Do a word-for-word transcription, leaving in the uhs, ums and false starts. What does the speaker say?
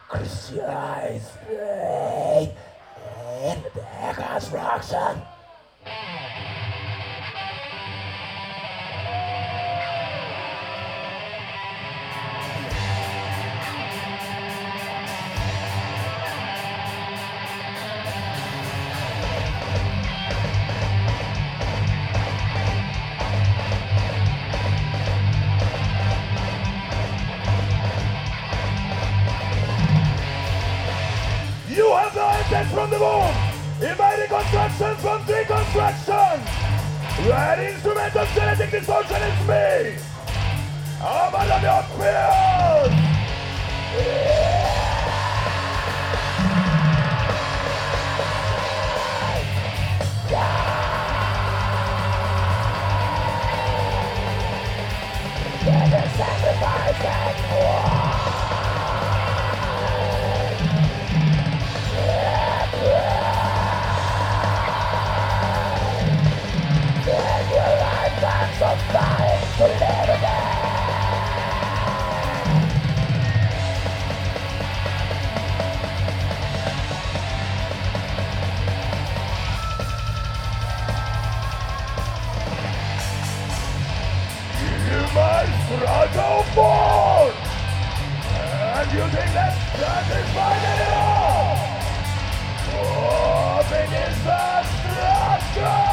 Close your eyes. Play in the construction. You have the intent from the womb. Invading construction from deconstruction. That instrument of genetic dysfunction is me. I'm under your pills. Get the sacrifice and war. Somebody to live again. You might struggle more, and you think that's satisfying at all. Open is the struggle.